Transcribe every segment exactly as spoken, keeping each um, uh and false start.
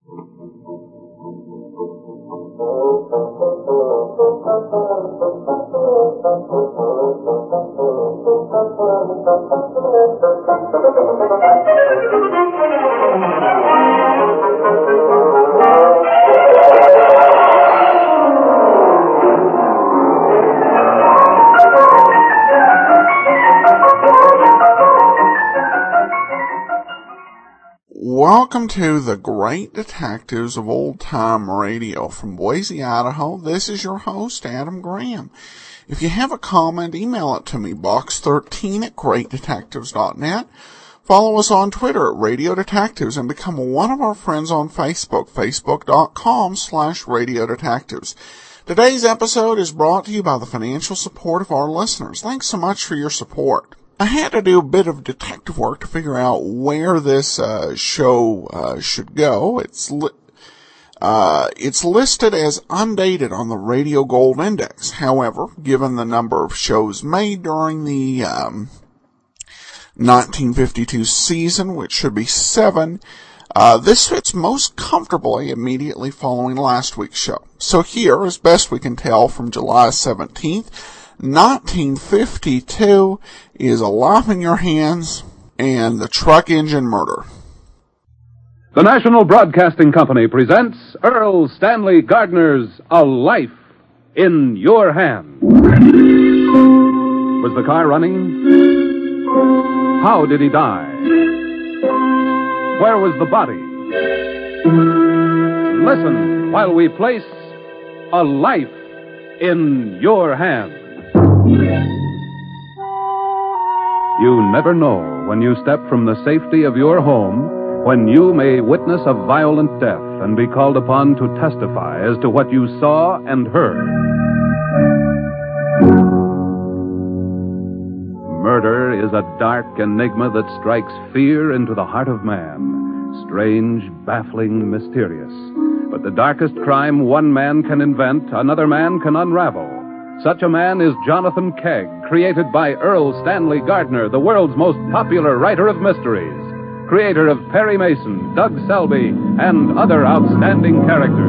Welcome to the Great Detectives of Old Time Radio. From Boise, Idaho, this is your host, Adam Graham. If you have a comment, email it to me, box thirteen at great detectives dot net. Follow us on Twitter at Radio Detectives and become one of our friends on Facebook, facebook.com slash Radio Detectives. Today's episode is brought to you by the financial support of our listeners. Thanks so much for your support. I had to do a bit of detective work to figure out where this uh, show uh, should go. It's li- uh, it's listed as undated on the Radio Gold Index. However, given the number of shows made during the um, nineteen fifty-two season, which should be seven, uh, this fits most comfortably immediately following last week's show. So here, as best we can tell from July seventeenth, nineteen fifty-two is A Life in Your Hands and The Truck Engine Murder. The National Broadcasting Company presents Earl Stanley Gardner's A Life in Your Hands. Was the car running? How did he die? Where was the body? Listen while we place A Life in Your Hands. You never know when you step from the safety of your home when you may witness a violent death and be called upon to testify as to what you saw and heard. Murder is a dark enigma that strikes fear into the heart of man. Strange, baffling, mysterious. But the darkest crime one man can invent, another man can unravel. Such a man is Jonathan Kegg, created by Earl Stanley Gardner, the world's most popular writer of mysteries, creator of Perry Mason, Doug Selby, and other outstanding characters.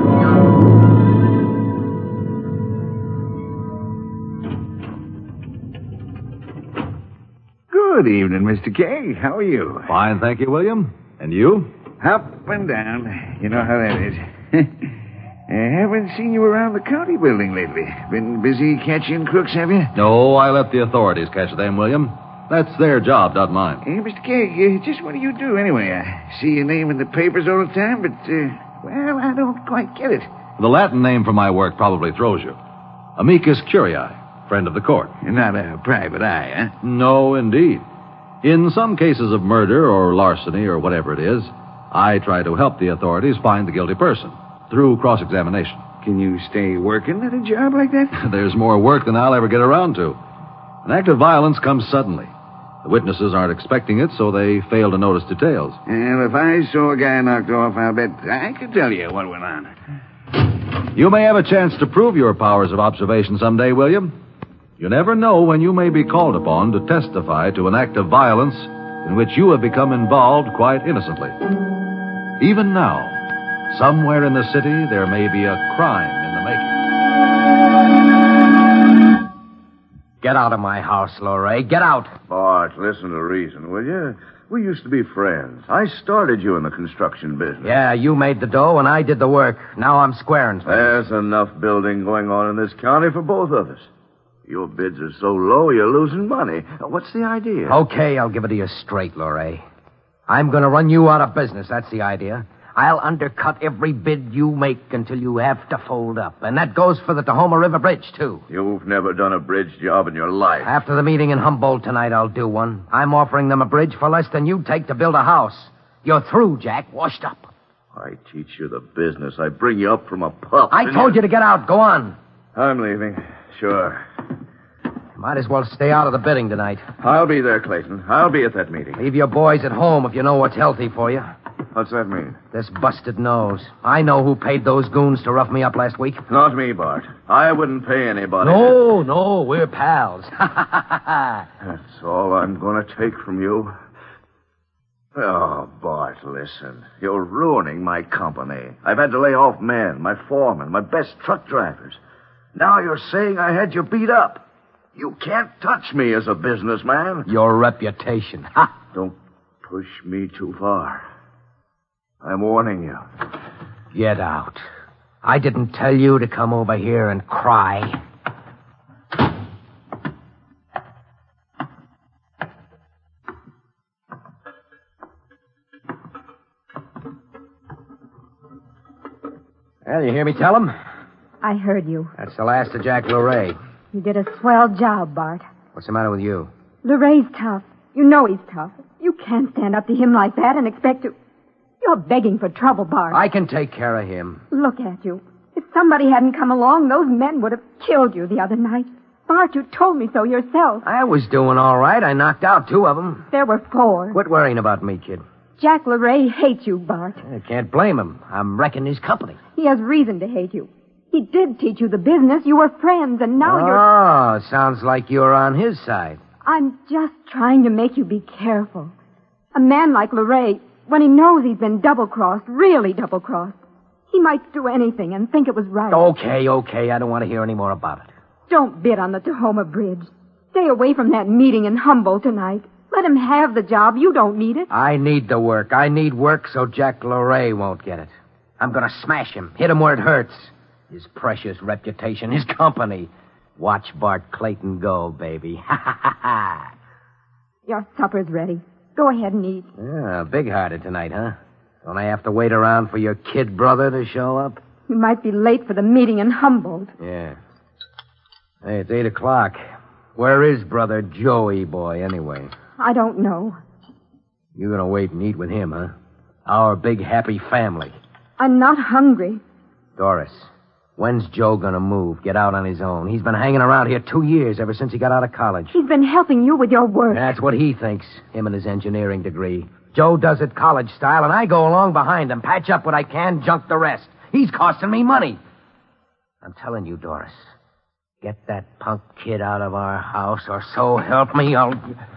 Good evening, Mister Kegg. How are you? Fine, thank you, William. And you? Up and down. You know how that is. I haven't seen you around the county building lately. Been busy catching crooks, have you? No, I let the authorities catch them, William. That's their job, not mine. Hey, Mister Kegg, uh, just what do you do anyway? I see your name in the papers all the time, but, uh, well, I don't quite get it. The Latin name for my work probably throws you. Amicus curiae, friend of the court. You're not a private eye, huh? No, indeed. In some cases of murder or larceny or whatever it is, I try to help the authorities find the guilty person through cross-examination. Can you stay working at a job like that? There's more work than I'll ever get around to. An act of violence comes suddenly. The witnesses aren't expecting it, so they fail to notice details. Well, if I saw a guy knocked off, I'll bet I could tell you what went on. You may have a chance to prove your powers of observation someday, William. You never know when you may be called upon to testify to an act of violence in which you have become involved quite innocently. Even now, somewhere in the city, there may be a crime in the making. Get out of my house, Lorray. Get out. Bart, listen to reason, will you? We used to be friends. I started you in the construction business. Yeah, you made the dough and I did the work. Now I'm squaring things. There's enough building going on in this county for both of us. Your bids are so low, you're losing money. What's the idea? Okay, I'll give it to you straight, Lorray. I'm going to run you out of business. That's the idea. I'll undercut every bid you make until you have to fold up. And that goes for the Tahoma River Bridge, too. You've never done a bridge job in your life. After the meeting in Humboldt tonight, I'll do one. I'm offering them a bridge for less than you take to build a house. You're through, Jack. Washed up. I teach you the business. I bring you up from a pup. I told you to get out. Go on. I'm leaving. Sure. Might as well stay out of the bidding tonight. I'll be there, Clayton. I'll be at that meeting. Leave your boys at home if you know what's healthy for you. What's that mean? This busted nose. I know who paid those goons to rough me up last week. Not me, Bart. I wouldn't pay anybody. No, no, we're pals. That's all I'm going to take from you. Oh, Bart, listen. You're ruining my company. I've had to lay off men, my foremen, my best truck drivers. Now you're saying I had you beat up. You can't touch me as a businessman. Your reputation. Ha! Don't push me too far. I'm warning you. Get out. I didn't tell you to come over here and cry. Well, you hear me tell him? I heard you. That's the last of Jack LeRae. You did a swell job, Bart. What's the matter with you? LeRae's tough. You know he's tough. You can't stand up to him like that and expect to... You're begging for trouble, Bart. I can take care of him. Look at you. If somebody hadn't come along, those men would have killed you the other night. Bart, you told me so yourself. I was doing all right. I knocked out two of them. There were four. Quit worrying about me, kid. Jack LeRae hates you, Bart. I can't blame him. I'm wrecking his company. He has reason to hate you. He did teach you the business. You were friends, and now you're... Oh, sounds like you're on his side. I'm just trying to make you be careful. A man like LeRae, when he knows he's been double-crossed, really double-crossed, he might do anything and think it was right. Okay, okay. I don't want to hear any more about it. Don't bid on the Tahoma Bridge. Stay away from that meeting in Humboldt tonight. Let him have the job. You don't need it. I need the work. I need work so Jack LeRae won't get it. I'm going to smash him, hit him where it hurts. His precious reputation, his company. Watch Bart Clayton go, baby. Ha, ha, ha, ha. Your supper's ready. Go ahead and eat. Yeah, big-hearted tonight, huh? Don't I have to wait around for your kid brother to show up? You might be late for the meeting in Humboldt. Yeah. Hey, it's eight o'clock. Where is brother Joey boy, anyway? I don't know. You're going to wait and eat with him, huh? Our big, happy family. I'm not hungry. Doris, when's Joe going to move, get out on his own? He's been hanging around here two years, ever since he got out of college. He's been helping you with your work. That's what he thinks, him and his engineering degree. Joe does it college style, and I go along behind him, patch up what I can, junk the rest. He's costing me money. I'm telling you, Doris, get that punk kid out of our house, or so help me, I'll...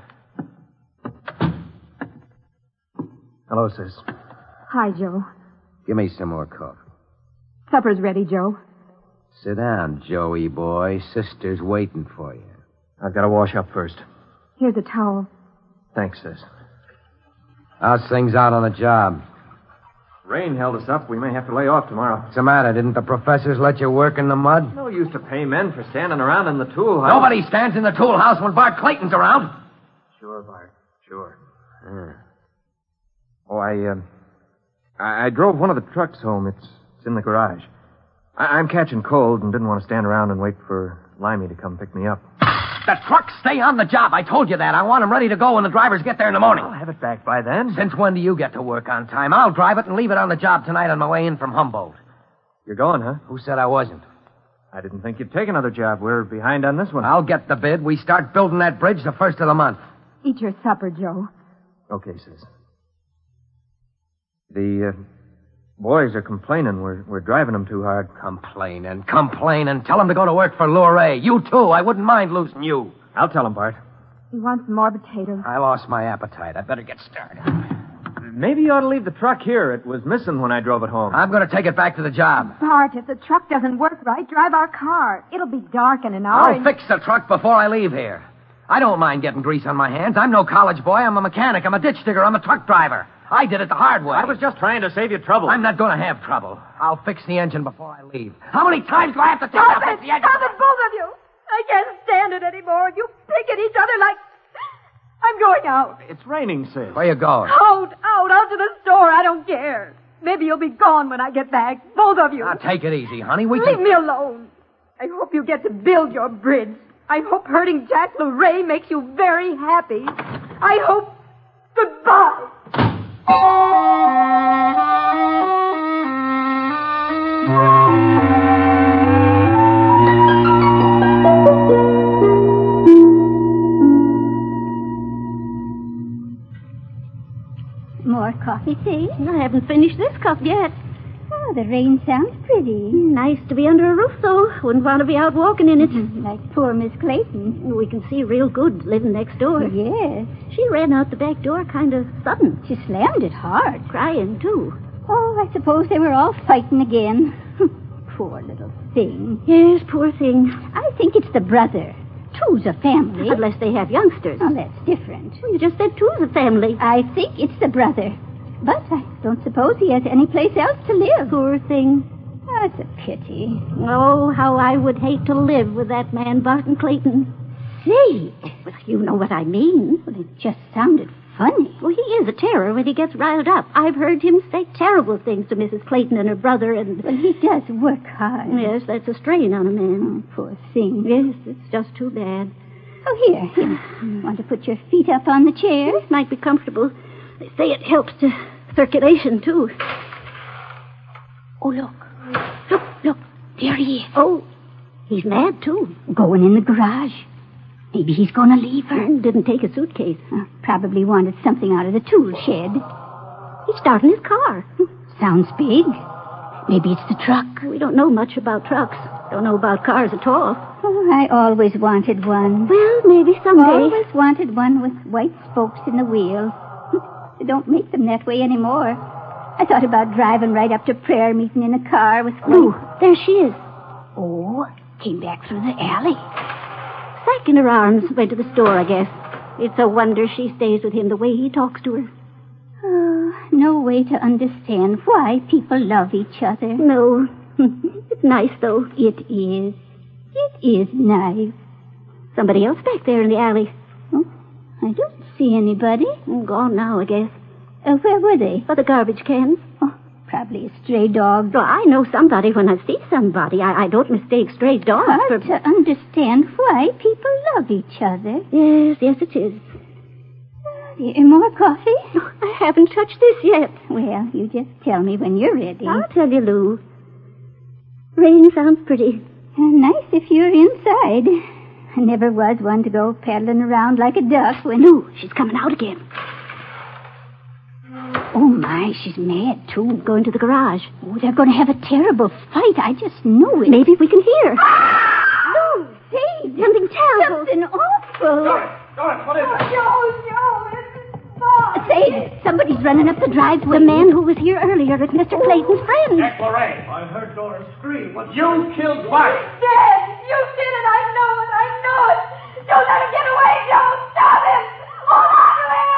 Hello, sis. Hi, Joe. Give me some more coffee. Supper's ready, Joe. Sit down, Joey boy. Sister's waiting for you. I've got to wash up first. Here's a towel. Thanks, sis. How's things out on the job? Rain held us up. We may have to lay off tomorrow. What's the matter? Didn't the professors let you work in the mud? No use to pay men for standing around in the tool house. Nobody stands in the tool house when Bart Clayton's around. Sure, Bart. Sure. Yeah. Oh, I, uh, I, I drove one of the trucks home. It's, it's in the garage. I, I'm catching cold and didn't want to stand around and wait for Limey to come pick me up. The trucks stay on the job. I told you that. I want them ready to go when the drivers get there in the morning. I'll have it back by then. Since when do you get to work on time? I'll drive it and leave it on the job tonight on my way in from Humboldt. You're going, huh? Who said I wasn't? I didn't think you'd take another job. We're behind on this one. I'll get the bid. We start building that bridge the first of the month. Eat your supper, Joe. Okay, sis. The uh, boys are complaining we're, we're driving them too hard. Complaining, complaining. Tell them to go to work for LeRae. You, too. I wouldn't mind losing you. I'll tell them, Bart. You want some more potatoes? I lost my appetite. I better get started. Maybe you ought to leave the truck here. It was missing when I drove it home. I'm going to take it back to the job. Bart, if the truck doesn't work right, drive our car. It'll be dark in an hour. I'll and... fix the truck before I leave here. I don't mind getting grease on my hands. I'm no college boy. I'm a mechanic. I'm a ditch digger. I'm a truck driver. I did it the hard way. I was just trying to save you trouble. I'm not going to have trouble. I'll fix the engine before I leave. How many times do I have to tell Stop you to it! fix the engine? Stop it, both of you! I can't stand it anymore. You pick at each other like... I'm going out. It's raining, sis. Where you going? Out, out, out to the store. I don't care. Maybe you'll be gone when I get back. Both of you. Now, take it easy, honey. We Leave can... me alone. I hope you get to build your bridge. I hope hurting Jack LeRae makes you very happy. I hope... Goodbye. More coffee, please. I haven't finished this cup yet. Oh, the rain sounds pretty. Nice to be under a roof, though. Wouldn't want to be out walking in it. Like poor Miss Clayton. We can see real good living next door. Yes. She ran out the back door kind of sudden. She slammed it hard. Crying, too. Oh, I suppose they were all fighting again. Poor little thing. Yes, poor thing. I think it's the brother. Two's a family. Unless they have youngsters. Oh, that's different. Well, you just said two's a family. I think it's the brother. But I don't suppose he has any place else to live. Poor thing. Oh, it's a pity. Oh, how I would hate to live with that man, Barton Clayton. Say, well, you know what I mean. Well, it just sounded funny. Well, he is a terror when he gets riled up. I've heard him say terrible things to Missus Clayton and her brother, and... Well, he does work hard. Yes, that's a strain on a man. Oh, poor thing. Yes, it's just too bad. Oh, here, here. You want to put your feet up on the chair? It might be comfortable. They say it helps to circulation, too. Oh, look. Look, look. There he is. Oh, he's mad, too. Going in the garage. Maybe he's going to leave her. And didn't take a suitcase. Uh, probably wanted something out of the tool shed. He's starting his car. Sounds big. Maybe it's the truck. We don't know much about trucks. Don't know about cars at all. Oh, I always wanted one. Well, maybe someday. Always wanted one with white spokes in the wheel. They don't make them that way anymore. I thought about driving right up to prayer meeting in a car with... Oh, there she is. Oh, came back through the alley. Sack in her arms, went to the store, I guess. It's a wonder she stays with him the way he talks to her. Oh, no way to understand why people love each other. No. It's nice, though. It is. It is nice. Somebody else back there in the alley. Oh, I don't see anybody. Gone now, I guess. Uh, where were they? By the garbage cans. Oh, probably a stray dog. Well, I know somebody when I see somebody. I, I don't mistake stray dogs Hard for... to understand why people love each other. Yes, yes, it is. Uh, more coffee? Oh, I haven't touched this yet. Well, you just tell me when you're ready. I'll tell you, Lou. Rain sounds pretty. Uh, nice if you're inside. I never was one to go paddling around like a duck when... Lou, she's coming out again. Oh, my, she's mad, too. Going to the garage. Oh, they're going to have a terrible fight. I just know it. Maybe we can hear. Lou, say, something terrible. Something awful. Doris, Doris, what is it? Joe, Joe, it's Bob. Say, somebody's running up the driveway. The man who was here earlier is Mister Clayton's friend. Jack Lorraine. I heard Doris scream. What? You killed Bart. Dead. You did it. I know it. I know it. Don't let him get away, Joe. Stop him. Hold on to him.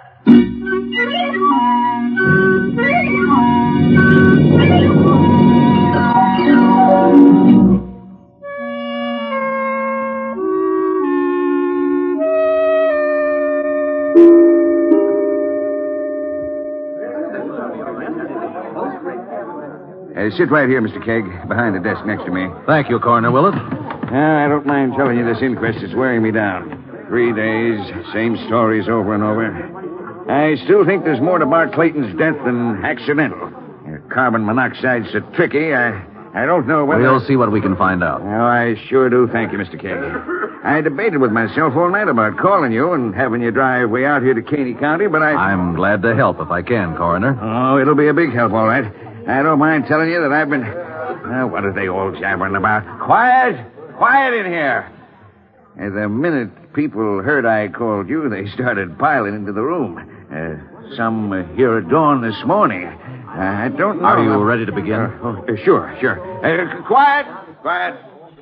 Uh, sit right here, Mister Kegg, behind the desk next to me. Thank you, Coroner Willett. Uh, I don't mind telling you this inquest is wearing me down. Three days, same stories over and over. I still think there's more to Bart Clayton's death than accidental. Uh, carbon monoxide's so tricky, I, I don't know whether... We'll see what we can find out. Oh, I sure do. Thank you, Mister Kegg. I debated with myself all night about calling you and having you drive way out here to Caney County, but I... I'm glad to help if I can, Coroner. Oh, it'll be a big help, all right. I don't mind telling you that I've been... Uh, what are they all jabbering about? Quiet! Quiet in here! And the minute people heard I called you, they started piling into the room. Uh, some uh, here at dawn this morning. Uh, I don't know... Are you ready to begin? Uh, oh, uh, sure, sure. Uh, quiet! Quiet!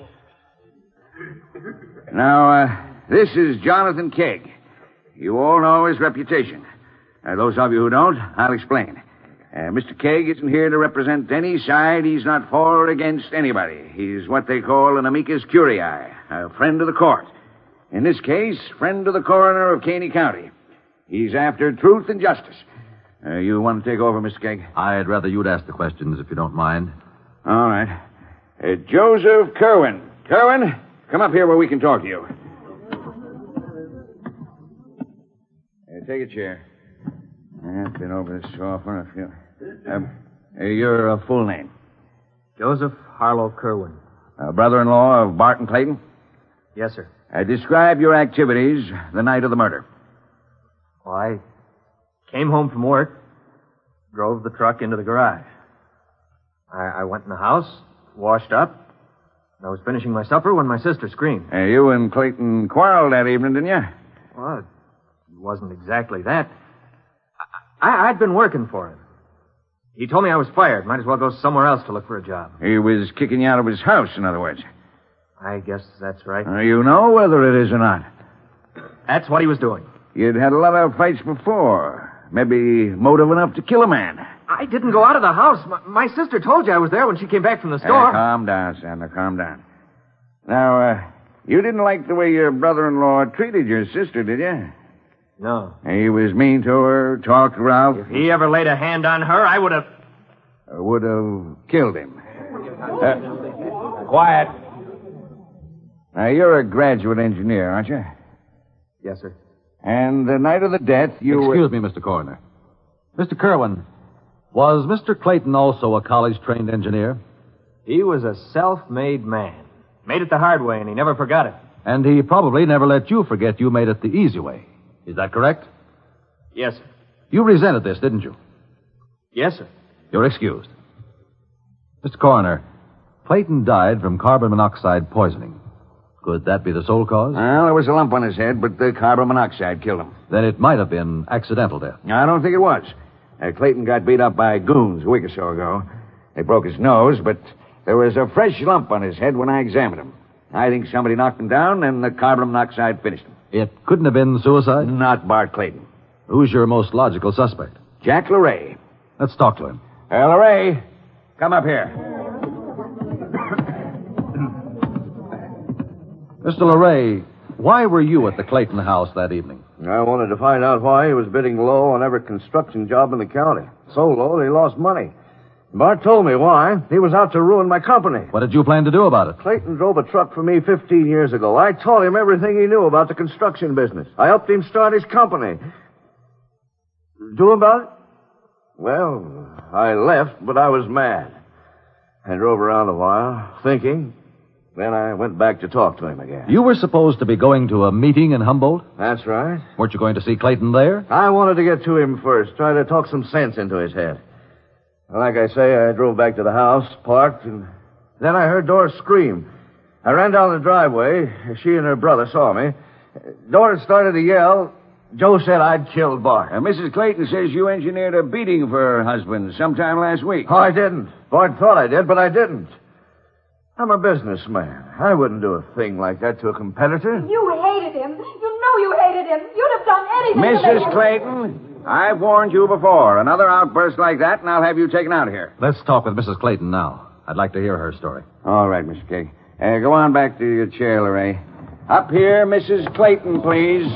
Now, uh, this is Jonathan Kegg. You all know his reputation. Uh, those of you who don't, I'll explain. Uh, Mister Kegg isn't here to represent any side. He's not for or against anybody. He's what they call an amicus curiae, a friend of the court. In this case, friend of the coroner of Caney County. He's after truth and justice. Uh, you want to take over, Mister Kegg? I'd rather you'd ask the questions, if you don't mind. All right. Uh, Joseph Kerwin. Kerwin, come up here where we can talk to you. Uh, take a chair. I've been over this so often, I feel... Um, uh, your uh, full name? Joseph Harlow Kerwin. Uh, brother-in-law of Barton Clayton? Yes, sir. Uh, describe your activities the night of the murder. Well, I came home from work, drove the truck into the garage. I, I went in the house, washed up. I was finishing my supper when my sister screamed. Uh, you and Clayton quarreled that evening, didn't you? Well, it wasn't exactly that. I, I'd been working for him. He told me I was fired. Might as well go somewhere else to look for a job. He was kicking you out of his house, in other words. I guess that's right. Uh, you know whether it is or not. That's what he was doing. You'd had a lot of fights before. Maybe motive enough to kill a man. I didn't go out of the house. My, my sister told you I was there when she came back from the store. Uh, calm down, Sandler. Calm down. Now, uh, you didn't like the way your brother-in-law treated your sister, did you? No. He was mean to her, talked rough. If he ever laid a hand on her, I would have... Uh, would have killed him. Uh, quiet. Now, you're a graduate engineer, aren't you? Yes, sir. And the night of the death, you Excuse were... me, Mister Coroner. Mister Kerwin, was Mister Clayton also a college-trained engineer? He was a self-made man. Made it the hard way, and he never forgot it. And he probably never let you forget you made it the easy way. Is that correct? Yes, sir. You resented this, didn't you? Yes, sir. You're excused. Mister Coroner, Clayton died from carbon monoxide poisoning. Could that be the sole cause? Well, there was a lump on his head, but the carbon monoxide killed him. Then it might have been accidental death. I don't think it was. Uh, Clayton got beat up by goons a week or so ago. They broke his nose, but there was a fresh lump on his head when I examined him. I think somebody knocked him down, and the carbon monoxide finished him. It couldn't have been suicide? Not Bart Clayton. Who's your most logical suspect? Jack LeRae. Let's talk to him. Uh, LeRae, come up here. Mister LeRae, why were you at the Clayton house that evening? I wanted to find out why he was bidding low on every construction job in the county. So low that he lost money. Bart told me why. He was out to ruin my company. What did you plan to do about it? Clayton drove a truck for me fifteen years ago. I taught him everything he knew about the construction business. I helped him start his company. Do about it? Well, I left, but I was mad. I drove around a while, thinking. Then I went back to talk to him again. You were supposed to be going to a meeting in Humboldt? That's right. Weren't you going to see Clayton there? I wanted to get to him first, try to talk some sense into his head. Like I say, I drove back to the house, parked, and then I heard Doris scream. I ran down the driveway. She and her brother saw me. Doris started to yell. Joe said I'd killed Bart. Uh, Missus Clayton says you engineered a beating for her husband sometime last week. Oh, I didn't. Bart thought I did, but I didn't. I'm a businessman. I wouldn't do a thing like that to a competitor. You hated him. You know you hated him. You'd have done anything to Missus make him... Clayton, I've warned you before. Another outburst like that, and I'll have you taken out of here. Let's talk with Missus Clayton now. I'd like to hear her story. All right, Mister King. Uh, go on back to your chair, LeRae. Up here, Missus Clayton, please.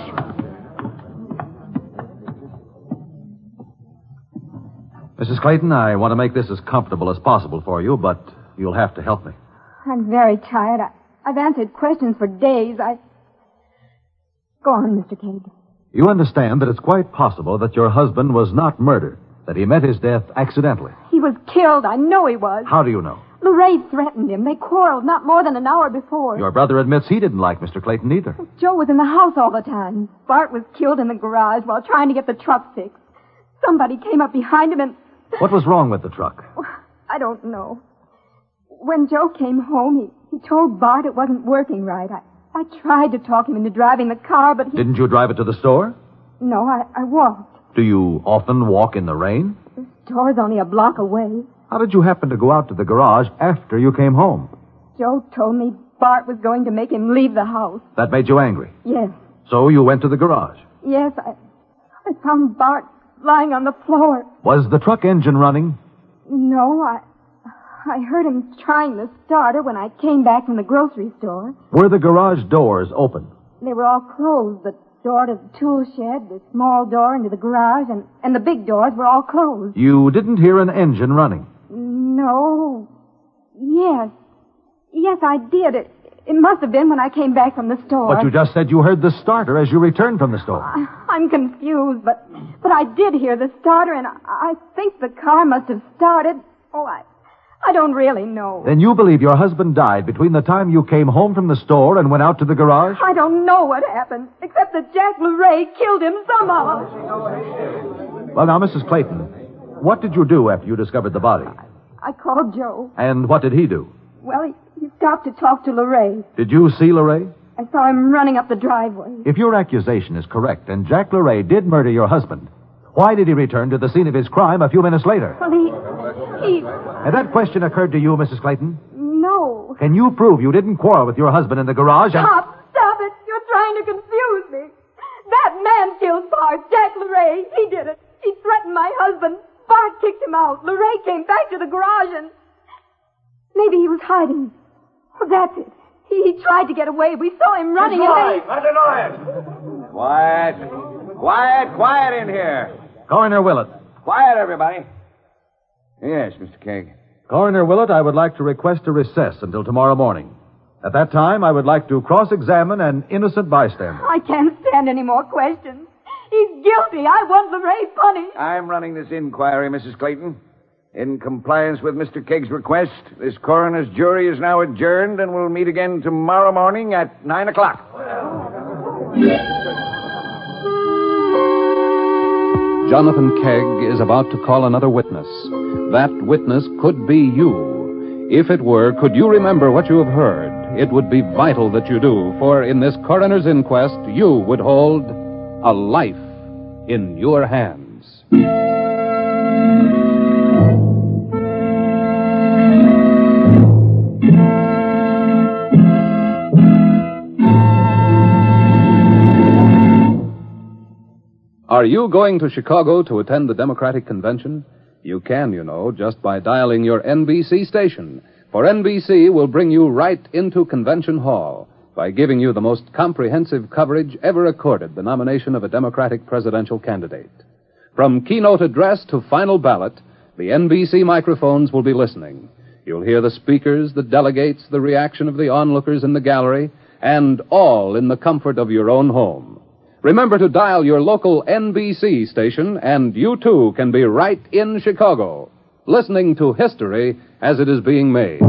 Missus Clayton, I want to make this as comfortable as possible for you, but you'll have to help me. I'm very tired. I, I've answered questions for days. I... Go on, Mister Cade. You understand that it's quite possible that your husband was not murdered, that he met his death accidentally. He was killed. I know he was. How do you know? LeRae threatened him. They quarreled not more than an hour before. Your brother admits he didn't like Mister Clayton either. Joe was in the house all the time. Bart was killed in the garage while trying to get the truck fixed. Somebody came up behind him and... What was wrong with the truck? I don't know. When Joe came home, he, he told Bart it wasn't working right. I, I tried to talk him into driving the car, but he... Didn't you drive it to the store? No, I, I walked. Do you often walk in the rain? The store's only a block away. How did you happen to go out to the garage after you came home? Joe told me Bart was going to make him leave the house. That made you angry? Yes. So you went to the garage? Yes, I, I found Bart lying on the floor. Was the truck engine running? No, I... I heard him trying the starter when I came back from the grocery store. Were the garage doors open? They were all closed. The door to the tool shed, the small door into the garage, and, and the big doors were all closed. You didn't hear an engine running? No. Yes. Yes, I did. It, it must have been when I came back from the store. But you just said you heard the starter as you returned from the store. I, I'm confused, but but I did hear the starter, and I, I think the car must have started. Oh, I... I don't really know. Then you believe your husband died between the time you came home from the store and went out to the garage? I don't know what happened, except that Jack LeRae killed him somehow. Well, now, Missus Clayton, what did you do after you discovered the body? I called Joe. And what did he do? Well, he, he stopped to talk to Lorraine. Did you see Lorraine? I saw him running up the driveway. If your accusation is correct, and Jack Lorraine did murder your husband, why did he return to the scene of his crime a few minutes later? Well, he... he... Had that question occurred to you, Missus Clayton? No. Can you prove you didn't quarrel with your husband in the garage and... Stop! Stop it! You're trying to confuse me. That man killed Bart, Jack Lorraine. He did it. He threatened my husband. Bart kicked him out. Lorraine came back to the garage and... Maybe he was hiding. Oh, that's it. He, he tried to get away. We saw him running away. That's annoying. Quiet. Quiet, quiet in here. Coroner Willett. Quiet, everybody. Yes, Mister Keg. Coroner Willett, I would like to request a recess until tomorrow morning. At that time, I would like to cross-examine an innocent bystander. I can't stand any more questions. He's guilty. I want Lorraine punished. I'm running this inquiry, Missus Clayton. In compliance with Mister Kegg's request, this coroner's jury is now adjourned and will meet again tomorrow morning at nine o'clock. Jonathan Kegg is about to call another witness. That witness could be you. If it were, could you remember what you have heard? It would be vital that you do, for in this coroner's inquest, you would hold a life in your hands. Are you going to Chicago to attend the Democratic Convention? You can, you know, just by dialing your N B C station. For N B C will bring you right into Convention Hall by giving you the most comprehensive coverage ever accorded the nomination of a Democratic presidential candidate. From keynote address to final ballot, the N B C microphones will be listening. You'll hear the speakers, the delegates, the reaction of the onlookers in the gallery, and all in the comfort of your own home. Remember to dial your local N B C station, and you too can be right in Chicago, listening to history as it is being made.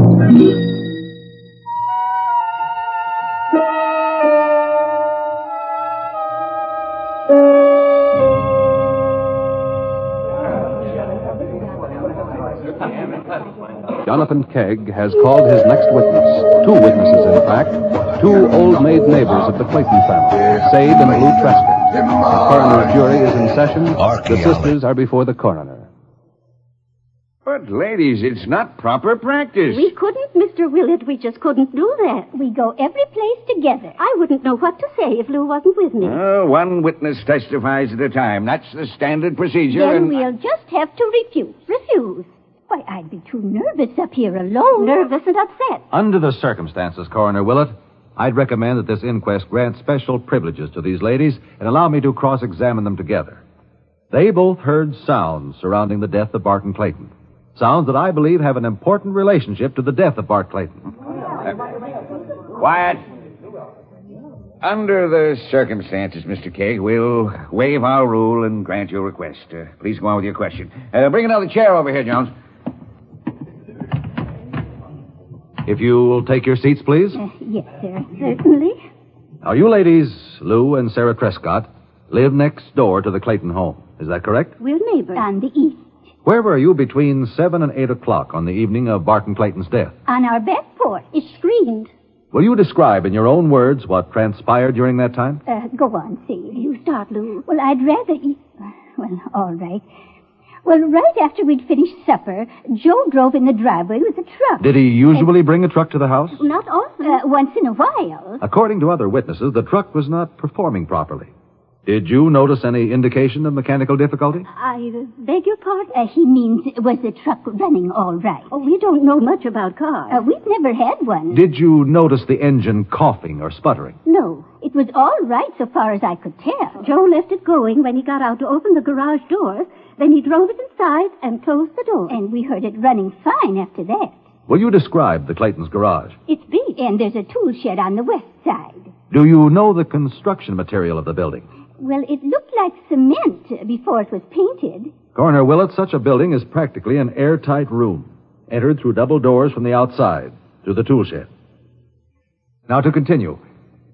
Jonathan Kegg has called his next witness. Two witnesses, in fact. Two old-maid neighbors of the Clayton family, Sade and Lou Trescott. The coroner's jury is in session. The sisters are before the coroner. But, ladies, it's not proper practice. We couldn't, Mister Willett. We just couldn't do that. We go every place together. I wouldn't know what to say if Lou wasn't with me. Oh, one witness testifies at a time. That's the standard procedure. Then and... we'll just have to refuse. Refuse. Why, I'd be too nervous up here alone. Nervous and upset. Under the circumstances, Coroner Willett, I'd recommend that this inquest grant special privileges to these ladies and allow me to cross-examine them together. They both heard sounds surrounding the death of Barton Clayton. Sounds that I believe have an important relationship to the death of Bart Clayton. Uh, quiet. Under the circumstances, Mister Kegg, we'll waive our rule and grant your request. Uh, please go on with your question. Uh, bring another chair over here, Jones. If you'll take your seats, please. Uh, yes, sir. Certainly. Now, you ladies, Lou and Sarah Trescott, live next door to the Clayton home. Is that correct? We're neighbors. On the east. Where were you between seven and eight o'clock on the evening of Barton Clayton's death? On our back porch. It's screened. Will you describe in your own words what transpired during that time? Uh, go on, Sade. You start, Lou. Well, I'd rather eat... Well, all right. Well, right after we'd finished supper, Joe drove in the driveway with a truck. Did he usually and... bring a truck to the house? Not often. Uh, once in a while. According to other witnesses, the truck was not performing properly. Did you notice any indication of mechanical difficulty? I uh, beg your pardon? Uh, he means, was the truck running all right? Oh, we don't know much about cars. Uh, we've never had one. Did you notice the engine coughing or sputtering? No. It was all right so far as I could tell. Joe left it going when he got out to open the garage door. Then he drove it inside and closed the door. And we heard it running fine after that. Will you describe the Clayton's garage? It's big, and there's a tool shed on the west side. Do you know the construction material of the building? Well, it looked like cement before it was painted. Coroner Willett, such a building is practically an airtight room, entered through double doors from the outside, through the tool shed. Now, to continue.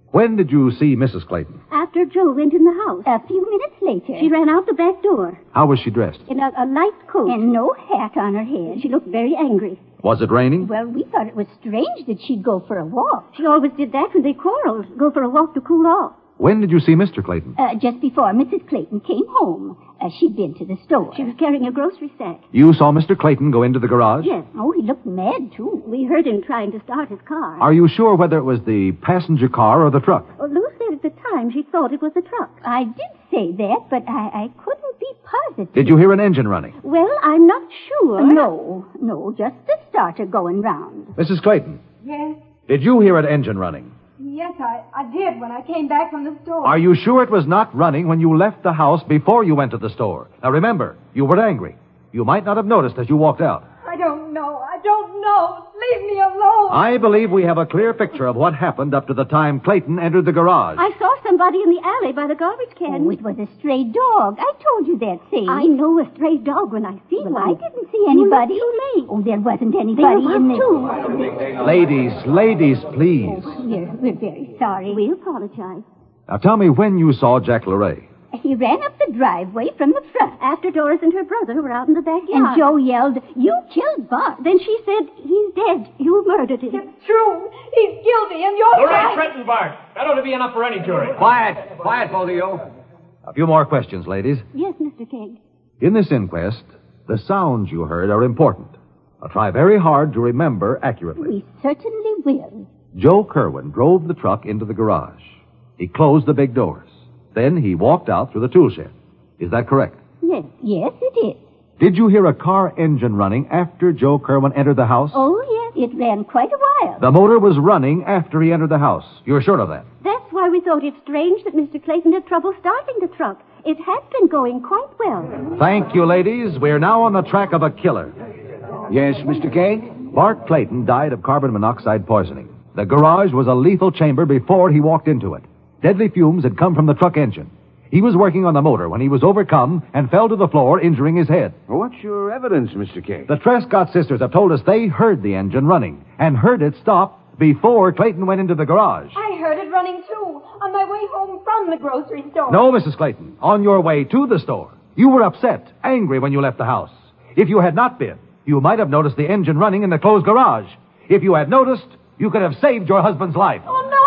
When did you see Missus Clayton? After Joe went in the house. A few minutes later. She ran out the back door. How was she dressed? In a, a light coat. And no hat on her head. She looked very angry. Was it raining? Well, we thought it was strange that she'd go for a walk. She always did that when they quarreled. Go for a walk to cool off. When did you see Mister Clayton? Uh, just before Missus Clayton came home. Uh, she'd been to the store. She was carrying a grocery sack. You saw Mister Clayton go into the garage? Yes. Oh, he looked mad, too. We heard him trying to start his car. Are you sure whether it was the passenger car or the truck? Well, Lou said at the time she thought it was the truck. I did say that, but I, I couldn't be positive. Did you hear an engine running? Well, I'm not sure. No, no, just the starter going round. Missus Clayton, Yes, did you hear an engine running? yes, I, I did when I came back from the store. Are you sure it was not running when you left the house before you went to the store? Now remember, you were angry. You might not have noticed as you walked out. I don't know. I don't know. Leave me alone. I believe we have a clear picture of what happened up to the time Clayton entered the garage. I saw somebody in the alley by the garbage can. Oh, it was a stray dog. I told you that, Sadie. I know a stray dog when I see Well, one. I didn't see anybody. You looked too late. Oh, there wasn't There anybody was in the... too. Ladies, ladies, please. Oh, we're, we're very sorry. We apologize. Now tell me when you saw Jack LeRae. He ran up the driveway from the front. After Doris and her brother were out in the backyard. And Joe yelled, "You killed Bart." Then she said, "He's dead. You murdered him." It's true. He's guilty, and you're Lorraine right. Trenton Bart. That ought to be enough for any jury. Quiet. Quiet, both of you. A few more questions, ladies. Yes, Mister Kegg. In this inquest, the sounds you heard are important. Now try very hard to remember accurately. We certainly will. Joe Kerwin drove the truck into the garage. He closed the big doors. Then he walked out through the tool shed. Is that correct? Yes, yes, it is. Did you hear a car engine running after Joe Kerwin entered the house? Oh, yes, it ran quite a while. The motor was running after he entered the house. You're sure of that? That's why we thought it strange that Mister Clayton had trouble starting the truck. It had been going quite well. Thank you, ladies. We're now on the track of a killer. Yes, Mister Kegg? Bart Clayton died of carbon monoxide poisoning. The garage was a lethal chamber before he walked into it. Deadly fumes had come from the truck engine. He was working on the motor when he was overcome and fell to the floor, injuring his head. What's your evidence, Mister Kegg? The Trescott sisters have told us they heard the engine running and heard it stop before Clayton went into the garage. I heard it running, too, on my way home from the grocery store. No, Missus Clayton. On your way to the store, you were upset, angry when you left the house. If you had not been, you might have noticed the engine running in the closed garage. If you had noticed, you could have saved your husband's life. Oh, no!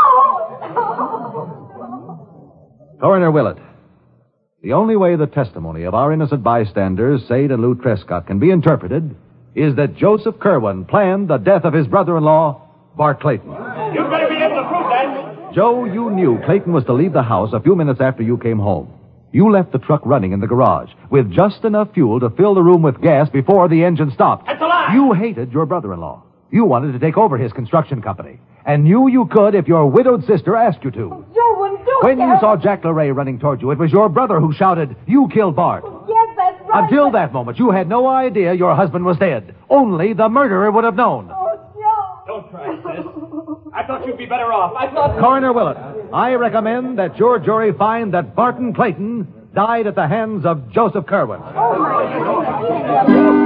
Coroner Willett, the only way the testimony of our innocent bystanders, Sade and Lou Trescott, can be interpreted is that Joseph Kerwin planned the death of his brother-in-law, Bart Clayton. You better be able to prove that. Joe, you knew Clayton was to leave the house a few minutes after you came home. You left the truck running in the garage with just enough fuel to fill the room with gas before the engine stopped. That's a lie. You hated your brother-in-law. You wanted to take over his construction company and knew you could if your widowed sister asked you to. Joe wouldn't do When that. you saw Jack LeRae running toward you, it was your brother who shouted, "You killed Bart." Yes, that's right. Until that moment, you had no idea your husband was dead. Only the murderer would have known. Oh, Joe. Don't try, sis. I thought you'd be better off. I thought... Coroner Willett, I recommend that your jury find that Barton Clayton died at the hands of Joseph Kerwin. Oh, my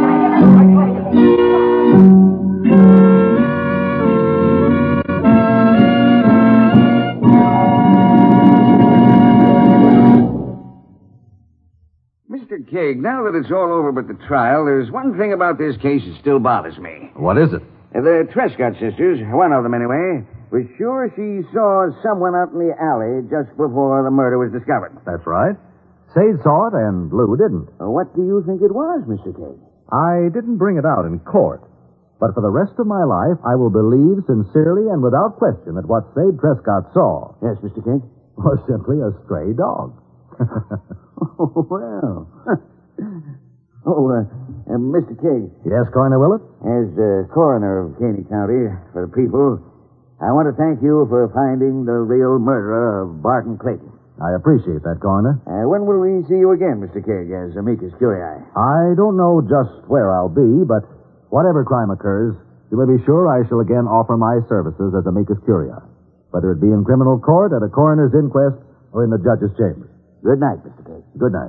Mister Kegg, now that it's all over but the trial, there's one thing about this case that still bothers me. What is it? The Trescott sisters, one of them anyway, was sure she saw someone out in the alley just before the murder was discovered. That's right. Sade saw it and Lou didn't. What do you think it was, Mister Kegg? I didn't bring it out in court. But for the rest of my life, I will believe sincerely and without question that what Sade Trescott saw Yes, Mister Kegg? was simply a stray dog. Oh, well. oh, uh, uh, Mister Kegg. Yes, Coroner Willett? As uh, coroner of Caney County for the people, I want to thank you for finding the real murderer of Barton Clayton. I appreciate that, Coroner. Uh, when will we see you again, Mister Kegg, as amicus curiae? I don't know just where I'll be, but whatever crime occurs, you may be sure I shall again offer my services as amicus curiae, whether it be in criminal court, at a coroner's inquest, or in the judge's chambers. Good night, Mister Kegg. Good night.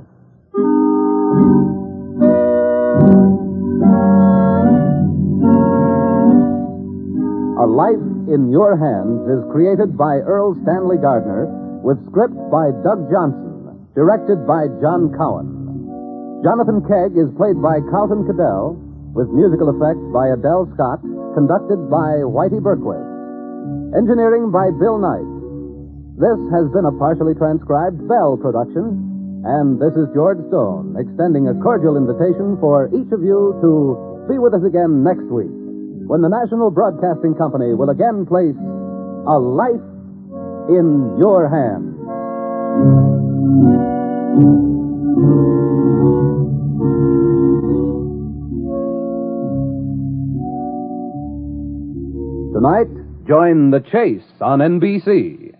A Life in Your Hands is created by Earl Stanley Gardner, with script by Doug Johnson, directed by John Cowan. Jonathan Kegg is played by Carlton Cadell, with musical effects by Adele Scott, conducted by Whitey Berquist. Engineering by Bill Knight. This has been a partially transcribed Bell production, and this is George Stone, extending a cordial invitation for each of you to be with us again next week, when the National Broadcasting Company will again place A Life in Your Hands. Tonight, join The Chase on N B C.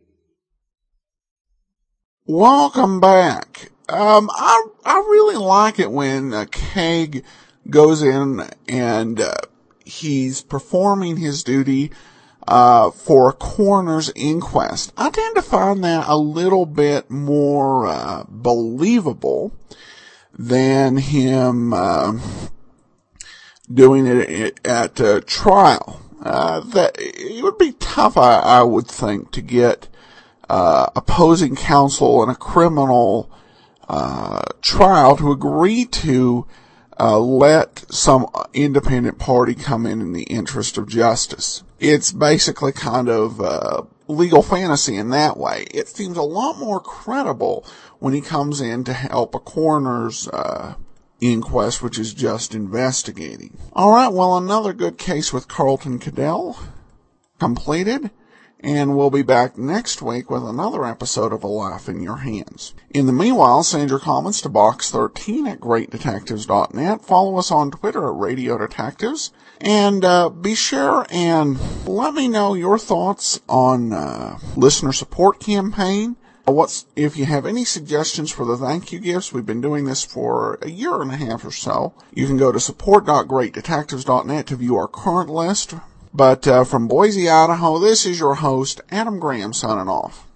Welcome back. Um, I I really like it when uh, Kegg goes in and uh, he's performing his duty uh for a coroner's inquest. I tend to find that a little bit more uh, believable than him uh, doing it at uh, trial. Uh, that it would be tough, I, I would think, to get uh, opposing counsel in a criminal uh, trial to agree to uh, let some independent party come in in the interest of justice. It's basically kind of uh, legal fantasy in that way. It seems a lot more credible when he comes in to help a coroner's uh inquest, which is just investigating. All right, well, another good case with Carlton Cadell completed, and we'll be back next week with another episode of A Life in Your Hands. In the meanwhile, send your comments to box thirteen at great detectives dot net. Follow us on Twitter at Radio Detectives, and uh, be sure and let me know your thoughts on uh, listener support campaign. What's, if you have any suggestions for the thank you gifts, we've been doing this for a year and a half or so. You can go to support dot great detectives dot net to view our current list. But uh, from Boise, Idaho, this is your host, Adam Graham, signing off.